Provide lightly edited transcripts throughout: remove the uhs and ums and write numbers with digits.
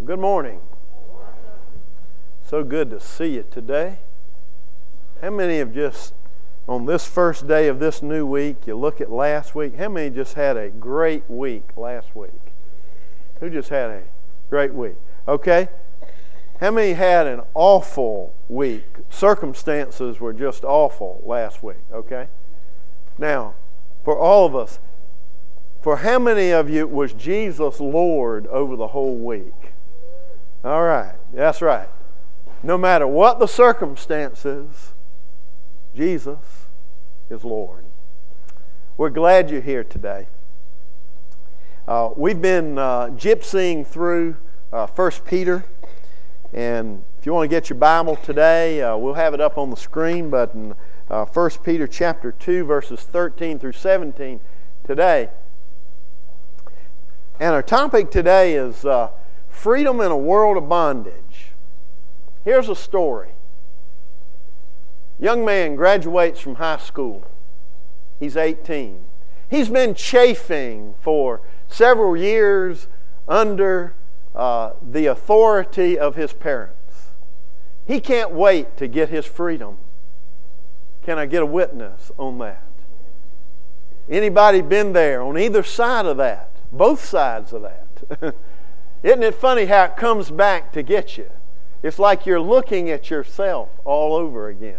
Good morning. So good to see you today. How many have just, on this first day of this new week, you look at last week, how many just had a great week last week? Who just had a great week? Okay. How many had an awful week? Circumstances were just awful last week, okay? Now, for all of us, for how many of you was Jesus Lord over the whole week? All right, that's right. No matter what the circumstances, Jesus is Lord. We're glad you're here today. We've been gypsying through 1 Peter. And if you want to get your Bible today, we'll have it up on the screen. But in 1 Peter chapter 2, verses 13 through 17 today. And our topic today is freedom in a world of bondage. Here's a story. Young man graduates from high school. He's 18. He's been chafing for several years under the authority of his parents. He can't wait to get his freedom. Can I get a witness on that? Anybody been there on either side of that? Both sides of that. Isn't it funny how it comes back to get you? It's like you're looking at yourself all over again.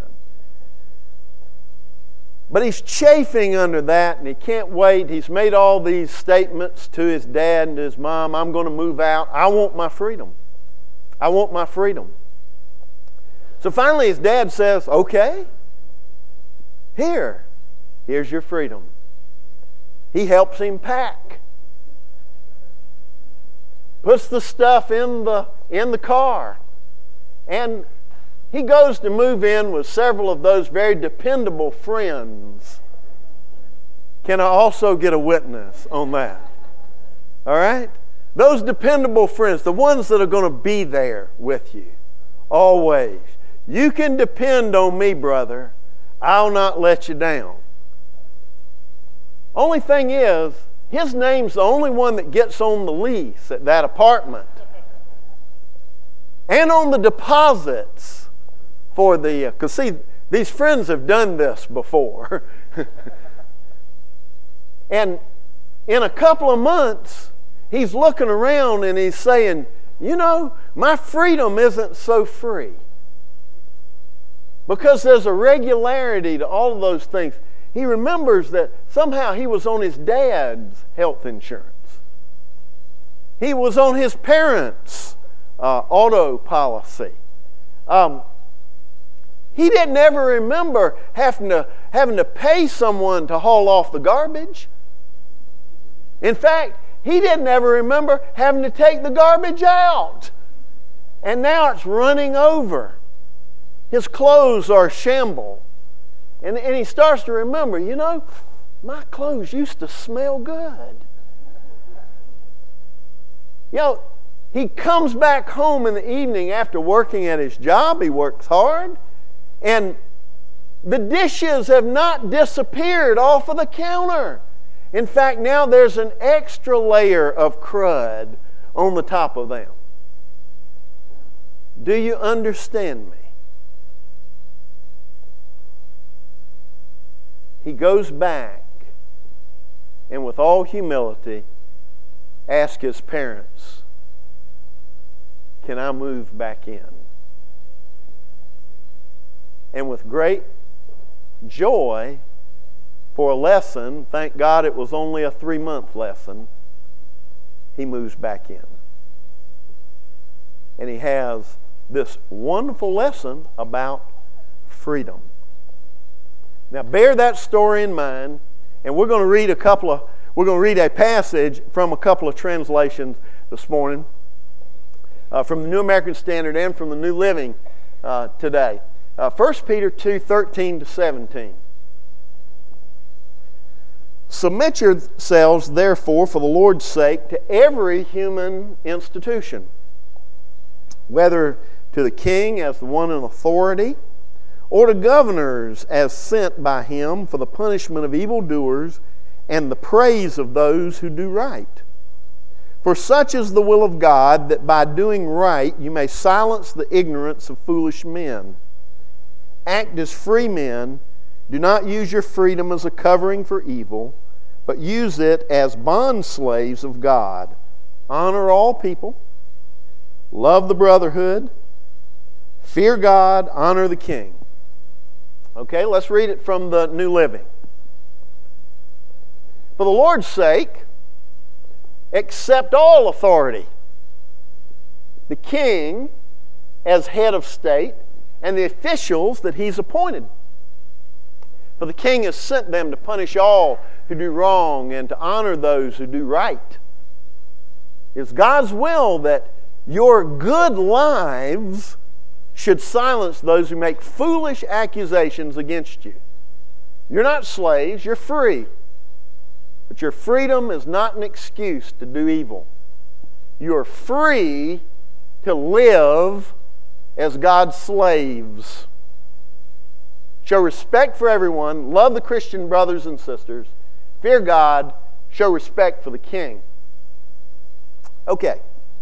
But he's chafing under that, and he can't wait. He's made all these statements to his dad and to his mom. I'm going to move out. I want my freedom. I want my freedom. So finally his dad says, okay, here's your freedom. He helps him pack. Puts the stuff in the car. And he goes to move in with several of those very dependable friends. Can I also get a witness on that? All right? Those dependable friends, the ones that are going to be there with you always. You can depend on me, brother. I'll not let you down. Only thing is, his name's the only one that gets on the lease at that apartment. And on the deposits for the... Because see, these friends have done this before. And in a couple of months, he's looking around and he's saying, you know, my freedom isn't so free. Because there's a regularity to all of those things. He remembers that somehow he was on his dad's health insurance. He was on his parents' auto policy. He didn't ever remember having to pay someone to haul off the garbage. In fact, he didn't ever remember having to take the garbage out. And now it's running over. His clothes are shambles. And he starts to remember, you know, my clothes used to smell good. You know, he comes back home in the evening after working at his job. He works hard. And the dishes have not disappeared off of the counter. In fact, now there's an extra layer of crud on the top of them. Do you understand me? He goes back and with all humility asks his parents, can I move back in? And with great joy for a lesson, thank God it was only a 3-month lesson, he moves back in. And he has this wonderful lesson about freedom. Now bear that story in mind, and we're going to read a passage from a couple of translations this morning, from the New American Standard and from the New Living today. 1 Peter 2, 13 to 17. Submit yourselves, therefore, for the Lord's sake, to every human institution, whether to the king as the one in authority, or to governors as sent by him for the punishment of evildoers and the praise of those who do right. For such is the will of God, that by doing right you may silence the ignorance of foolish men. Act as free men. Do not use your freedom as a covering for evil, but use it as bondslaves of God. Honor all people. Love the brotherhood. Fear God. Honor the king. Okay, let's read it from the New Living. For the Lord's sake, accept all authority. The king as head of state and the officials that he's appointed. For the king has sent them to punish all who do wrong and to honor those who do right. It's God's will that your good lives should silence those who make foolish accusations against you. You're not slaves, you're free. But your freedom is not an excuse to do evil. You are free to live as God's slaves. Show respect for everyone. Love the Christian brothers and sisters. Fear God. Show respect for the king. Okay.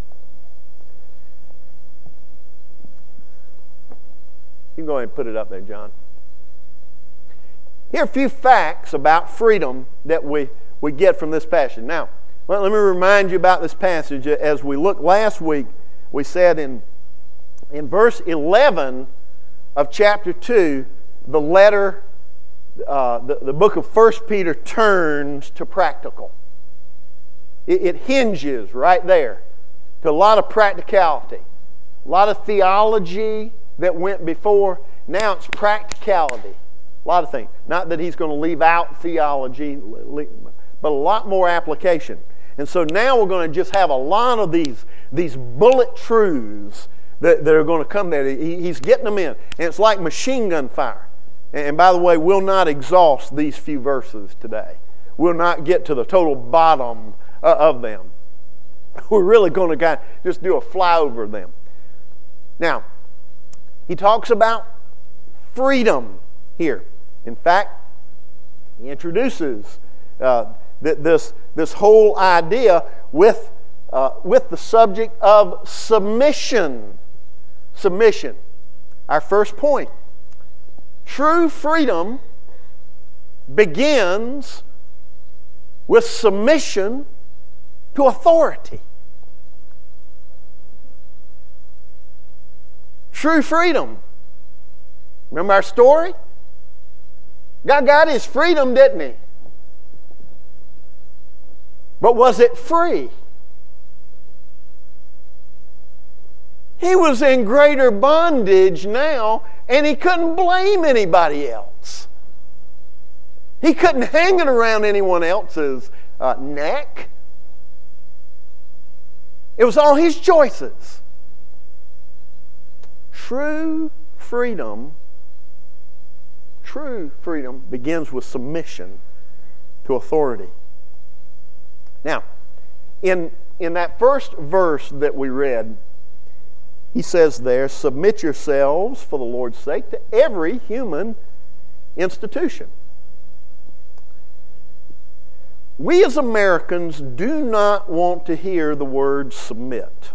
You can go ahead and put it up there, John. Here are a few facts about freedom that we get from this passage. Now, let me remind you about this passage. As we looked last week, we said in verse 11 of chapter 2, the letter, the book of 1 Peter turns to practical. It hinges right there to a lot of practicality, a lot of theology that went before. Now it's practicality. A lot of things. Not that he's going to leave out theology, but a lot more application. And so now we're going to just have a lot of these bullet truths that are going to come there. He's getting them in. And it's like machine gun fire. And by the way, we'll not exhaust these few verses today. We'll not get to the total bottom of them. We're really going to just do a flyover of them. Now, he talks about freedom here. In fact, he introduces this whole idea with the subject of submission. Submission. Our first point. True freedom begins with submission to authority. True freedom. Remember our story? God got his freedom, didn't he? But was it free? He was in greater bondage now, and he couldn't blame anybody else. He couldn't hang it around anyone else's neck. It was all his choices. True freedom begins with submission to authority. Now, in that first verse that we read, he says there, submit yourselves for the Lord's sake to every human institution. We as Americans do not want to hear the word submit.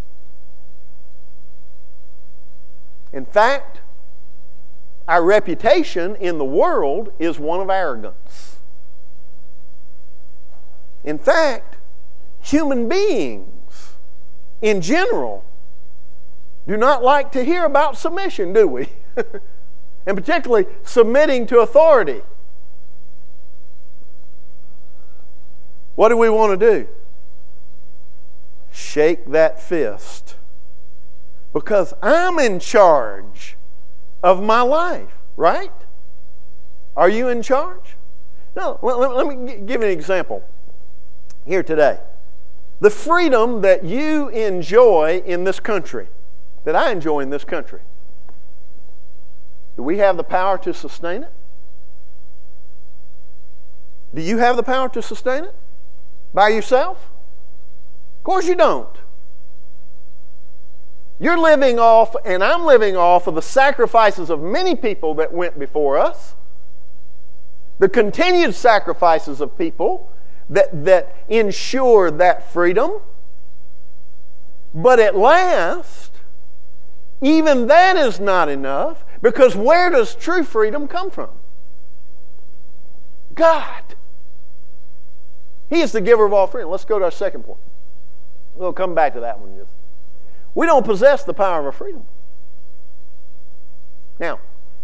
In fact, our reputation in the world is one of arrogance. In fact, human beings in general do not like to hear about submission, do we? And particularly submitting to authority. What do we want to do? Shake that fist. Because I'm in charge of my life, right? Are you in charge? No, let me give you an example here today. The freedom that you enjoy in this country, that I enjoy in this country, do we have the power to sustain it? Do you have the power to sustain it? By yourself? Of course you don't. You're living off, and I'm living off of the sacrifices of many people that went before us, the continued sacrifices of people that ensure that freedom. But at last, even that is not enough, because where does true freedom come from? God. He is the giver of all freedom. Let's go to our second point. We'll come back to that one. We don't possess the power of our freedom. Now,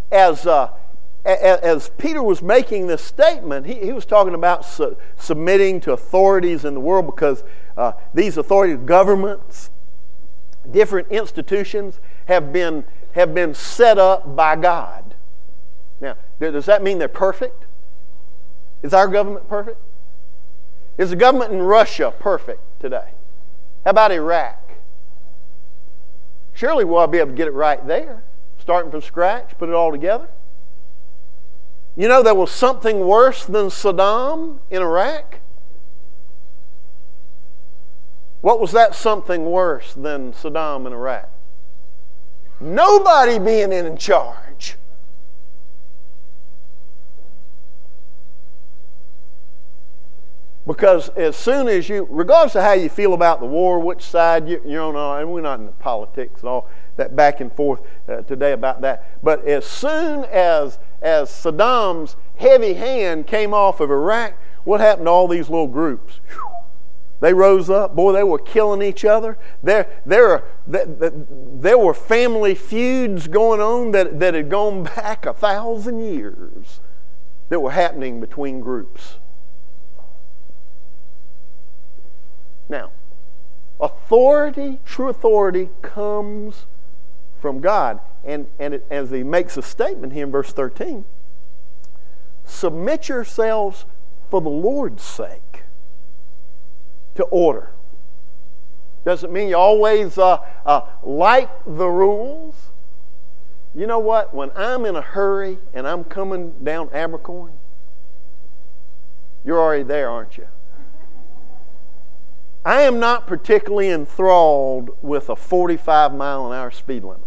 as Peter was making this statement, he was talking about submitting to authorities in the world, because these authorities, governments, different institutions have been set up by God. Now, does that mean they're perfect? Is our government perfect? Is the government in Russia perfect today? How about Iraq? Surely we'll be able to get it right there, starting from scratch, put it all together. You know, there was something worse than Saddam in Iraq. What was that something worse than Saddam in Iraq? Nobody being in charge. Because as soon as you, regardless of how you feel about the war, which side you're on, and we're not in the politics and all that back and forth today about that, but as soon as Saddam's heavy hand came off of Iraq, what happened to all these little groups? Whew. They rose up. Boy, they were killing each other. There were family feuds going on that had gone back 1,000 years that were happening between groups. Now, authority, true authority, comes from God. And as he makes a statement here in verse 13, submit yourselves for the Lord's sake to order. Doesn't mean you always like the rules. You know what? When I'm in a hurry and I'm coming down Abercorn, you're already there, aren't you? I am not particularly enthralled with a 45-mile-an-hour speed limit.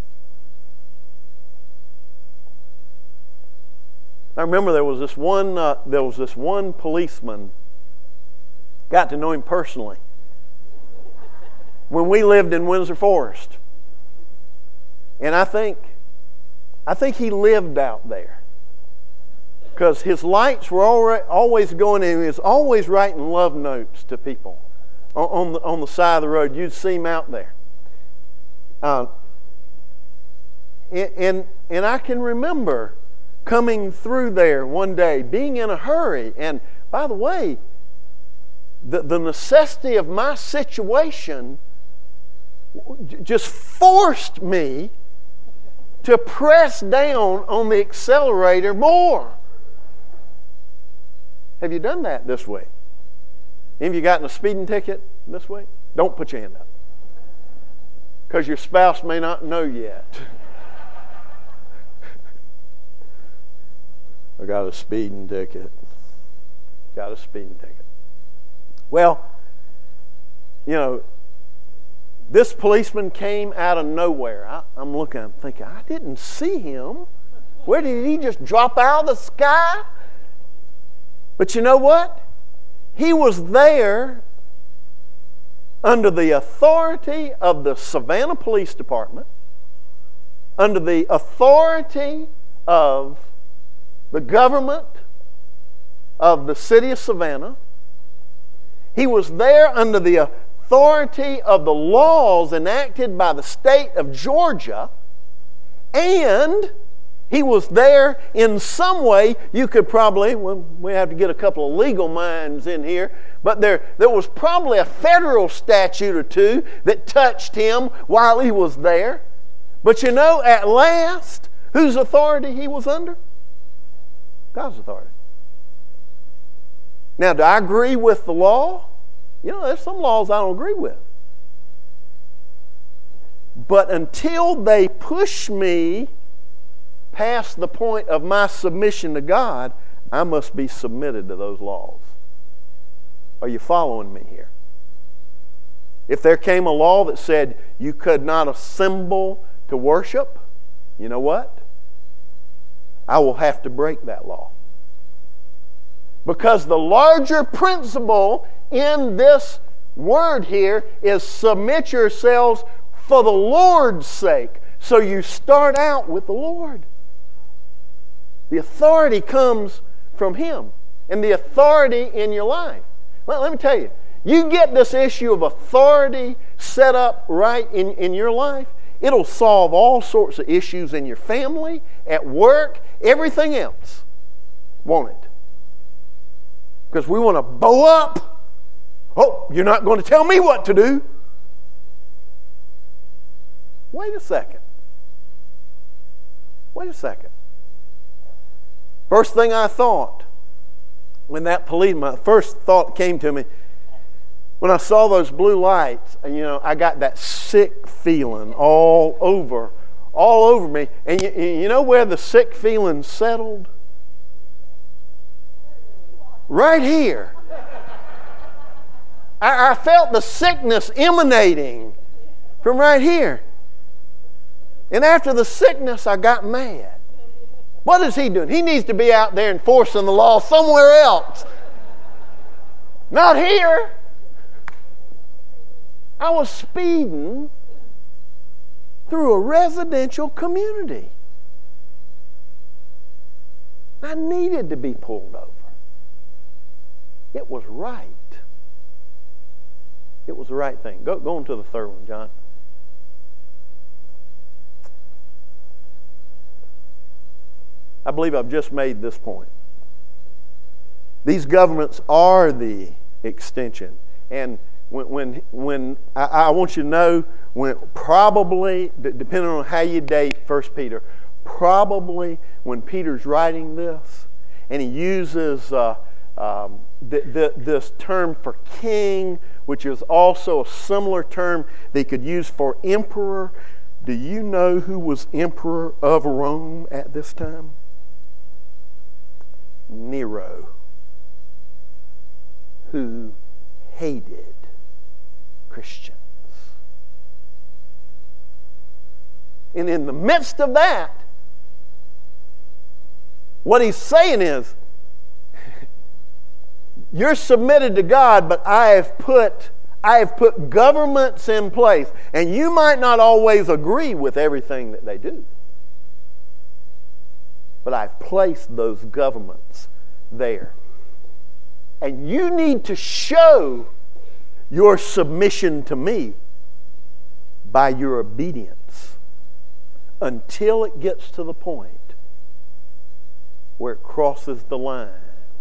I remember there was this one policeman. Got to know him personally when we lived in Windsor Forest, and I think he lived out there because his lights were always going, and he was always writing love notes to people on the side of the road. You'd see him out there, and I can remember coming through there one day, being in a hurry, and by the way, the necessity of my situation just forced me to press down on the accelerator more. Have you done that this week? Any of you gotten a speeding ticket this week? Don't put your hand up, because your spouse may not know yet. I got a speeding ticket. Got a speeding ticket. Well, you know, this policeman came out of nowhere. I'm looking, I'm thinking, I didn't see him. Where did he just drop out of the sky? But you know what? He was there under the authority of the Savannah Police Department, under the authority of the government of the city of Savannah. He was there under the authority of the laws enacted by the state of Georgia, and he was there in some way. You could probably, well, we have to get a couple of legal minds in here, but there was probably a federal statute or two that touched him while he was there. But you know, at last, whose authority he was under? God's authority. Now, do I agree with the law? You know, there's some laws I don't agree with. But until they push me past the point of my submission to God, I must be submitted to those laws. Are you following me here? If there came a law that said you could not assemble to worship, you know what? I will have to break that law. Because the larger principle in this word here is submit yourselves for the Lord's sake. So you start out with the Lord. The authority comes from Him and the authority in your life. Well, let me tell you, you get this issue of authority set up right in your life, it'll solve all sorts of issues in your family, at work, everything else. Won't it? Because we want to bow up. Oh, you're not going to tell me what to do. Wait a second. Wait a second. First thing I thought, when that police, my first thought came to me, when I saw those blue lights, I got that sick feeling all over me. And you know where the sick feeling settled? Right here. I felt the sickness emanating from right here. And after the sickness, I got mad. What is he doing? He needs to be out there enforcing the law somewhere else. Not here. I was speeding through a residential community. I needed to be pulled over. It was right. It was the right thing. Go on to the third one, John. I believe I've just made this point. These governments are the extension. And when I want you to know, when probably, depending on how you date 1 Peter, probably when Peter's writing this, and he uses this term for king, which is also a similar term they could use for emperor. Do you know who was emperor of Rome at this time? Nero, who hated Christians. And in the midst of that, what he's saying is, you're submitted to God, but I have put governments in place. And you might not always agree with everything that they do. But I've placed those governments there. And you need to show your submission to me by your obedience until it gets to the point where it crosses the line.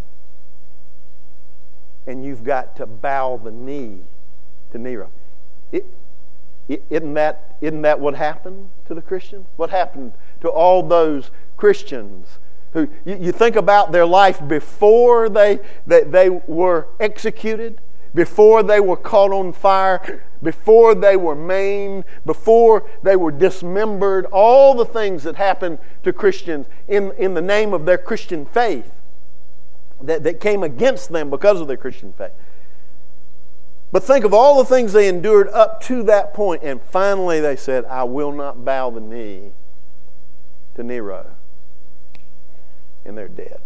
And you've got to bow the knee to Nero. Isn't that what happened to the Christians? What happened to all those Christians who you think about their life before they were executed, before they were caught on fire, before they were maimed, before they were dismembered, all the things that happened to Christians in the name of their Christian faith that came against them because of their Christian faith. But think of all the things they endured up to that point, and finally they said, I will not bow the knee to Nero. And they're dead.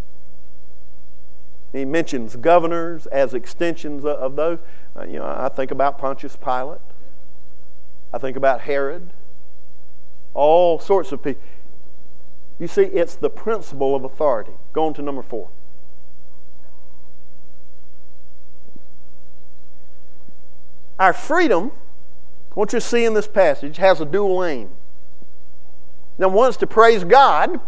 He mentions governors as extensions of those. I think about Pontius Pilate. I think about Herod. All sorts of people. You see, it's the principle of authority. Go on to number 4. Our freedom, what you see in this passage, has a dual aim. Now, one is to praise God.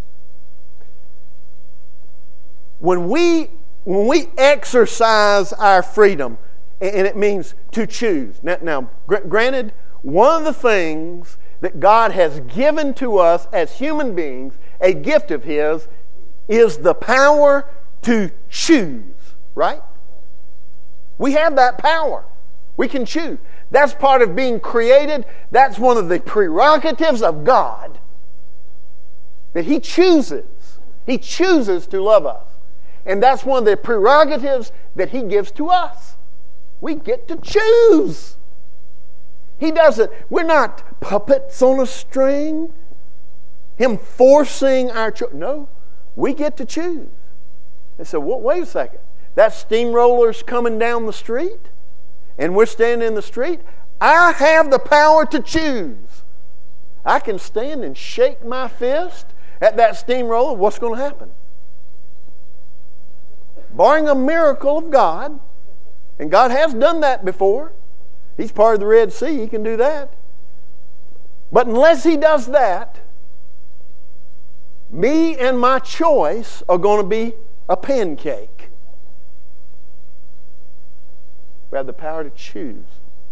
When we exercise our freedom, and it means to choose. Now, granted, one of the things that God has given to us as human beings, a gift of His, is the power to choose, right? We have that power. We can choose. That's part of being created. That's one of the prerogatives of God. That He chooses. He chooses to love us. And that's one of the prerogatives that He gives to us. We get to choose. He doesn't. We're not puppets on a string. Him forcing our choice. No, we get to choose. They said, well, wait a second. That steamroller's coming down the street? and we're standing in the street, I have the power to choose. I can stand and shake my fist at that steamroller. What's going to happen? Barring a miracle of God, and God has done that before. He's part of the Red Sea. He can do that. But unless He does that, me and my choice are going to be a pancake. We have the power to choose.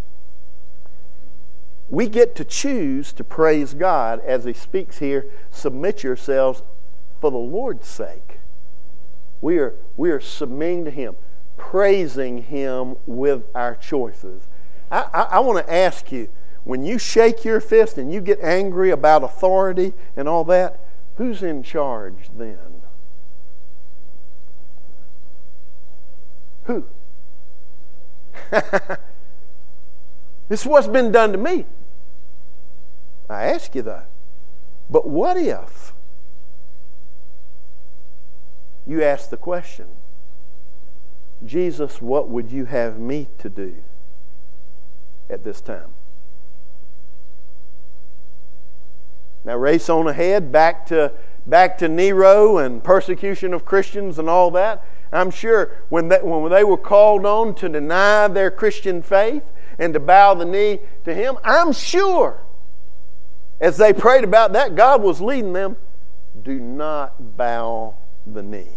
We get to choose to praise God as He speaks here. Submit yourselves for the Lord's sake. We are submitting to Him, praising Him with our choices. I want to ask you, when you shake your fist and you get angry about authority and all that, who's in charge then? Who? This is what's been done to me. I ask you that. But what if you ask the question, Jesus, what would you have me to do at this time? Now race on ahead back to Nero and persecution of Christians and all that. I'm sure when they were called on to deny their Christian faith and to bow the knee to Him, I'm sure as they prayed about that, God was leading them, do not bow the knee.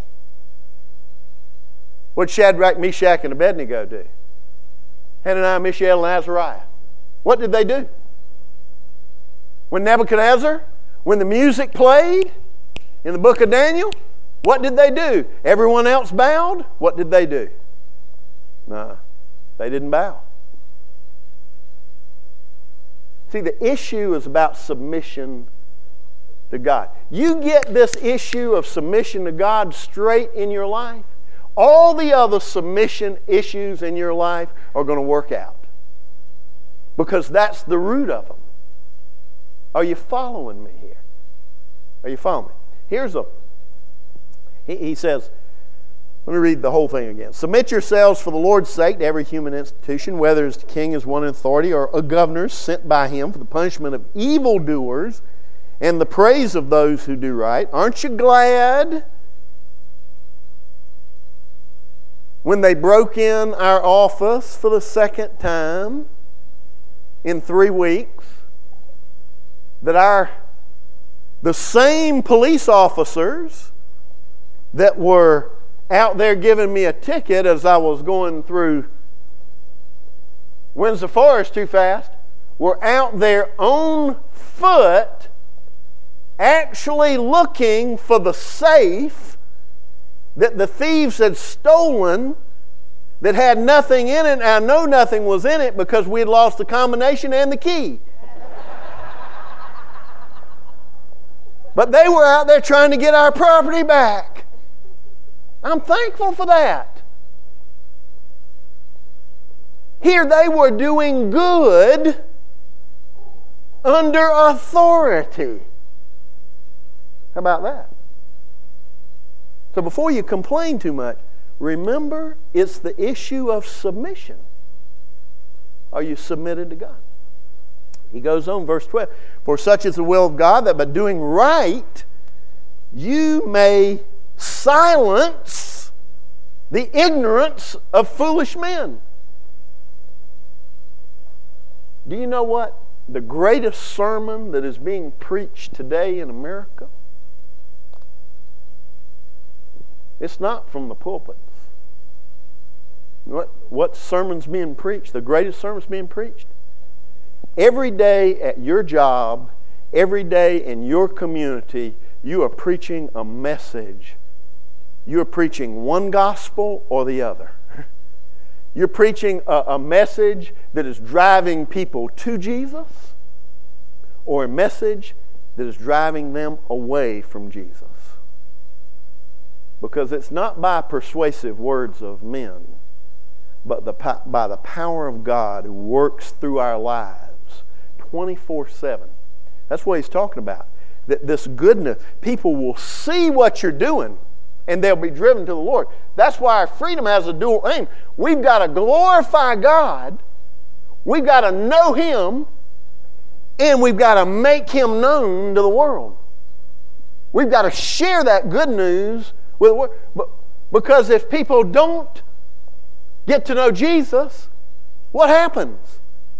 What did Shadrach, Meshach, and Abednego do? Hananiah, Mishael, and Azariah. What did they do? When Nebuchadnezzar, when the music played in the book of Daniel, what did they do? Everyone else bowed. What did they do? No, they didn't bow. See, the issue is about submission to God. You get this issue of submission to God straight in your life, all the other submission issues in your life are going to work out. Because that's the root of them. Are you following me here? Are you following me? He says, let me read the whole thing again. Submit yourselves for the Lord's sake to every human institution, whether as the king is one in authority or a governor sent by him for the punishment of evildoers and the praise of those who do right. Aren't you glad when they broke in our office for the second time in 3 weeks that the same police officers that were out there giving me a ticket as I was going through Windsor Forest too fast were out there on foot actually looking for the safe that the thieves had stolen that had nothing in it. I know nothing was in it because we had lost the combination and the key. But they were out there trying to get our property back. I'm thankful for that. Here they were doing good under authority. How about that? So before you complain too much, remember it's the issue of submission. Are you submitted to God? He goes on, verse 12. For such is the will of God, that by doing right you may silence the ignorance of foolish men. Do you know what? The greatest sermon that is being preached today in America, it's not from the pulpits. What sermon's being preached? The greatest sermon's being preached. Every day at your job, every day in your community, you are preaching a message. You're preaching one gospel or the other. You're preaching a message that is driving people to Jesus, or a message that is driving them away from Jesus. Because it's not by persuasive words of men, but by the power of God who works through our lives 24/7. That's what he's talking about. That this goodness, people will see what you're doing. And they'll be driven to the Lord. That's why our freedom has a dual aim. We've got to glorify God. We've got to know Him. And we've got to make Him known to the world. We've got to share that good news with the world. Because if people don't get to know Jesus, what happens?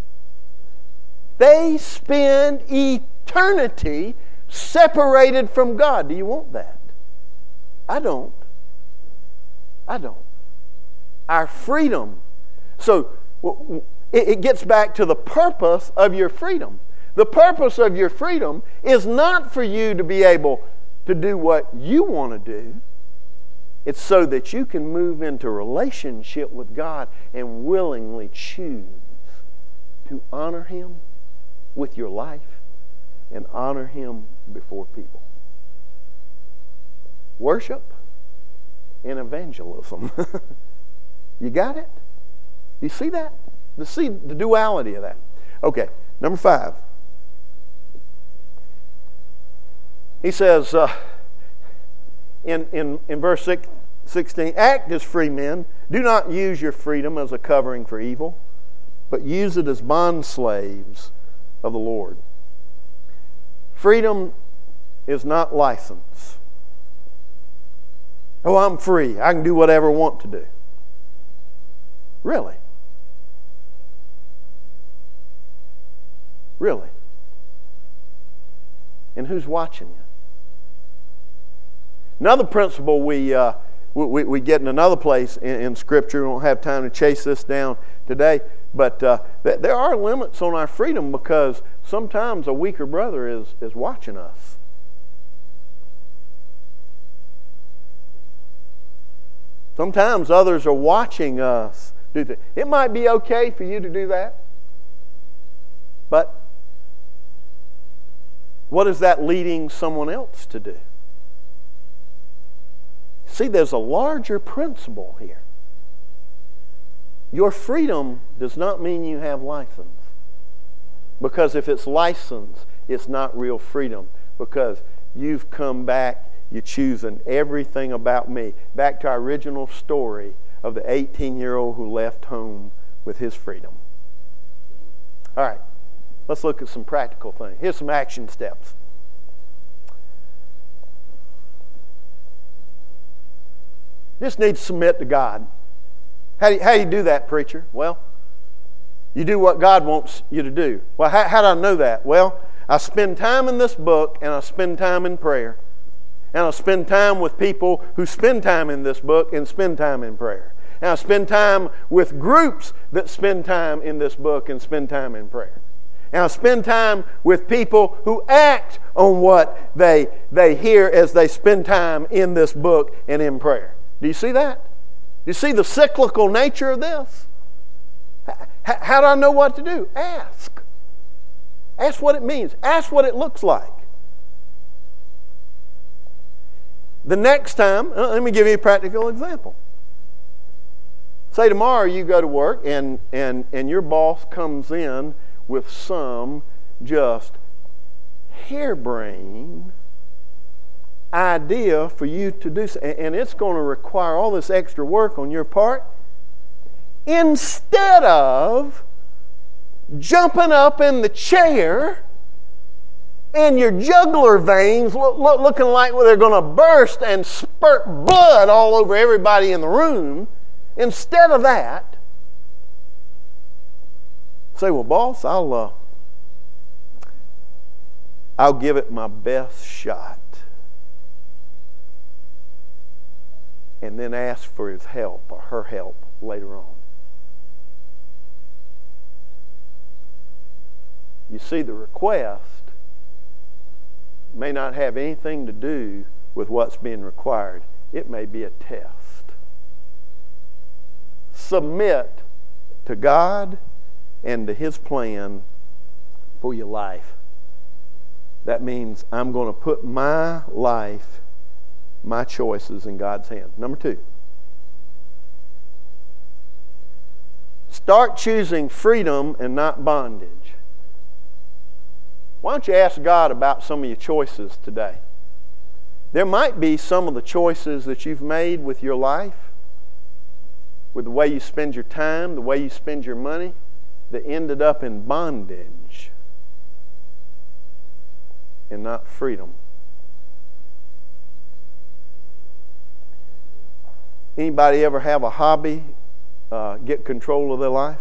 They spend eternity separated from God. Do you want that? I don't. Our freedom. So it gets back to the purpose of your freedom. The purpose of your freedom is not for you to be able to do what you want to do. It's so that you can move into relationship with God and willingly choose to honor Him with your life and honor Him before people. Worship and evangelism. You got it? You see that? You see the duality of that. Okay, number 5. He says in verse 16, act as free men. Do not use your freedom as a covering for evil, but use it as bond slaves of the Lord. Freedom is not license. Oh, I'm free. I can do whatever I want to do. Really? Really? And who's watching you? Another principle we get in another place in Scripture. We don't have time to chase this down today, but there are limits on our freedom because sometimes a weaker brother is watching us. Sometimes others are watching us do things. It might be okay for you to do that, but what is that leading someone else to do? See, there's a larger principle here. Your freedom does not mean you have license. Because if it's license, it's not real freedom. Because you've come back, you're choosing everything about me. Back to our original story of the 18-year-old who left home with his freedom. All right, let's look at some practical things. Here's some action steps. Just need to submit to God. How do you do that, preacher? Well, you do what God wants you to do. Well, how do I know that? Well, I spend time in this book and I spend time in prayer. And I spend time with people who spend time in this book and spend time in prayer. And I spend time with groups that spend time in this book and spend time in prayer. And I spend time with people who act on what they hear as they spend time in this book and in prayer. Do you see that? Do you see the cyclical nature of this? How do I know what to do? Ask. Ask what it means. Ask what it looks like. The next time, let me give you a practical example. Say tomorrow you go to work and your boss comes in with some just harebrained idea for you to do, and it's going to require all this extra work on your part. Instead of jumping up in the chair and your jugular veins looking like they're going to burst and spurt blood all over everybody in the room, instead of that, say, well, boss, I'll give it my best shot. And then ask for his help or her help later on. You see, the request may not have anything to do with what's being required. It may be a test. Submit to God and to His plan for your life. That means I'm going to put my life, my choices in God's hands. Number 2. Start choosing freedom and not bondage. Why don't you ask God about some of your choices today? There might be some of the choices that you've made with your life, with the way you spend your time, the way you spend your money, that ended up in bondage and not freedom. Anybody ever have a hobby get control of their life?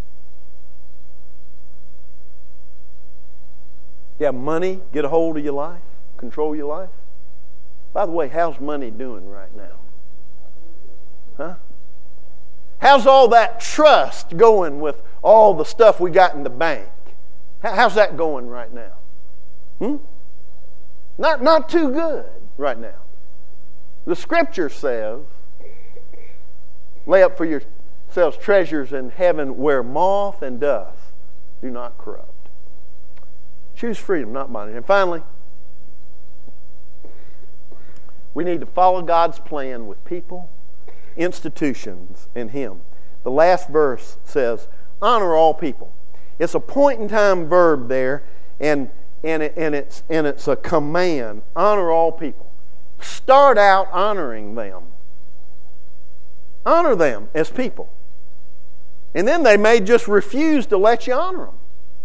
You have money get a hold of your life, control your life? By the way, how's money doing right now? Huh? How's all that trust going with all the stuff we got in the bank? How's that going right now? Not too good right now. The Scripture says, lay up for yourselves treasures in heaven where moth and dust do not corrupt. Choose freedom, not bondage. And finally, we need to follow God's plan with people, institutions, and Him. The last verse says, honor all people. It's a point-in-time verb there, and it's a command. Honor all people. Start out honoring them. Honor them as people. And then they may just refuse to let you honor them.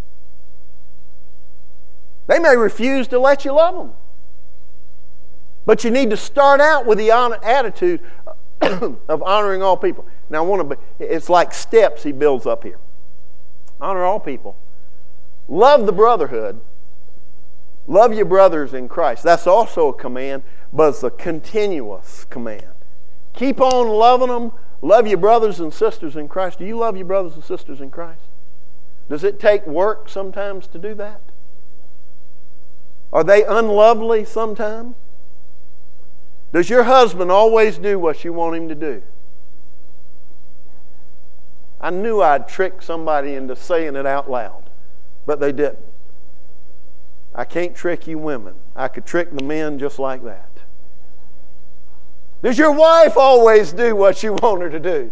They may refuse to let you love them. But you need to start out with the attitude of honoring all people. Now, it's like steps he builds up here. Honor all people. Love the brotherhood. Love your brothers in Christ. That's also a command, but it's a continuous command. Keep on loving them. Love your brothers and sisters in Christ. Do you love your brothers and sisters in Christ? Does it take work sometimes to do that? Are they unlovely sometimes? Does your husband always do what you want him to do? I knew I'd trick somebody into saying it out loud, but they didn't. I can't trick you women. I could trick the men just like that. Does your wife always do what you want her to do?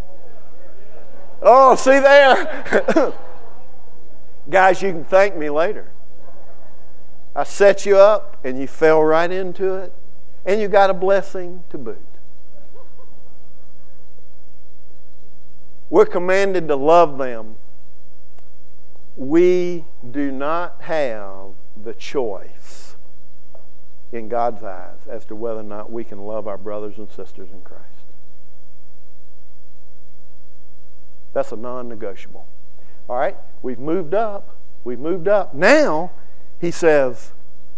Oh, see there? Guys, you can thank me later. I set you up and you fell right into it, and you got a blessing to boot. We're commanded to love them. We do not have the choice in God's eyes as to whether or not we can love our brothers and sisters in Christ. That's a non-negotiable. All right, we've moved up. We've moved up. Now, he says,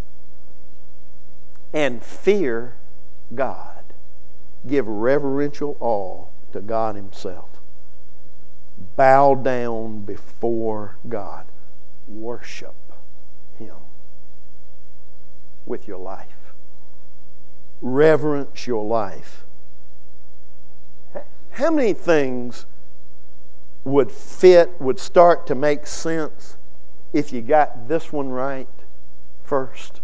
and fear God. Give reverential awe to God Himself. Bow down before God. Worship Him with your life. Reverence your life. How many things would start to make sense if you got this one right first?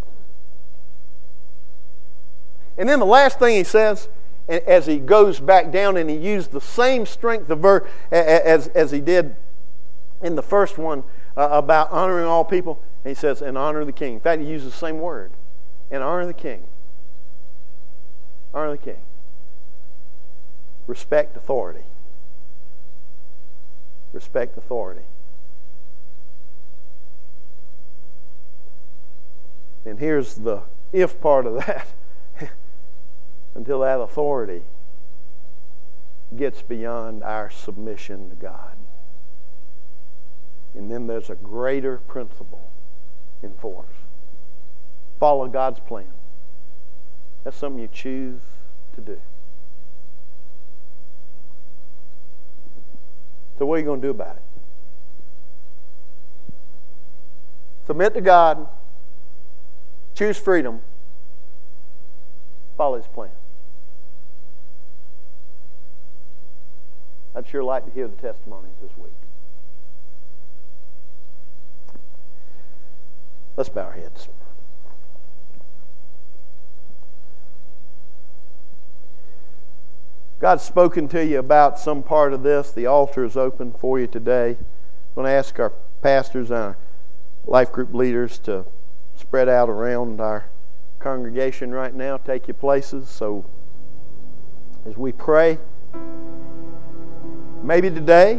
And then the last thing he says, as he goes back down, and he used the same strength of verb as he did in the first one about honoring all people, and he says, and honor the king. In fact, he uses the same word, and honor the king. Honor the king. Respect authority. Respect authority. And here's the if part of that. Until that authority gets beyond our submission to God. And then there's a greater principle in force. Follow God's plan. That's something you choose to do. So what are you going to do about it? Submit to God. Choose freedom. Follow His plan. I'd sure like to hear the testimonies this week. Let's bow our heads. God's spoken to you about some part of this. The altar is open for you today. I'm going to ask our pastors and our life group leaders to spread out around our Congregation right now, take your places. So as we pray, maybe today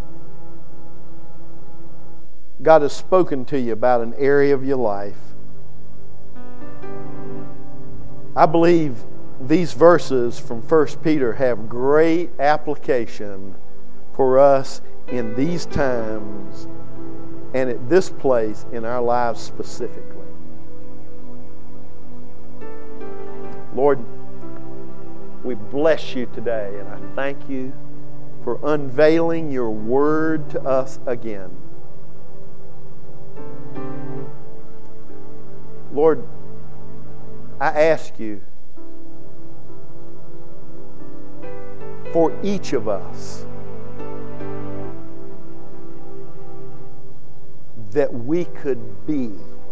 God has spoken to you about an area of your life. I believe these verses from 1 Peter have great application for us in these times and at this place in our lives specifically. Lord, we bless you today, and I thank you for unveiling your word to us again. Lord, I ask you for each of us that we could be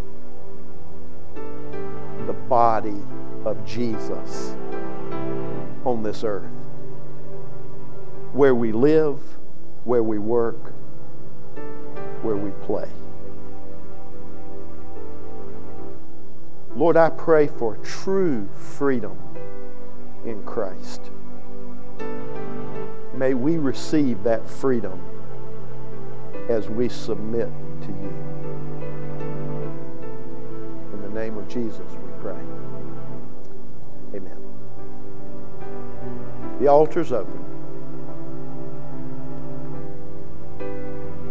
the body of Jesus on this earth, where we live, where we work, where we play. Lord, I pray for true freedom in Christ. May we receive that freedom as we submit to you. In the name of Jesus we pray. Amen. The altar's open.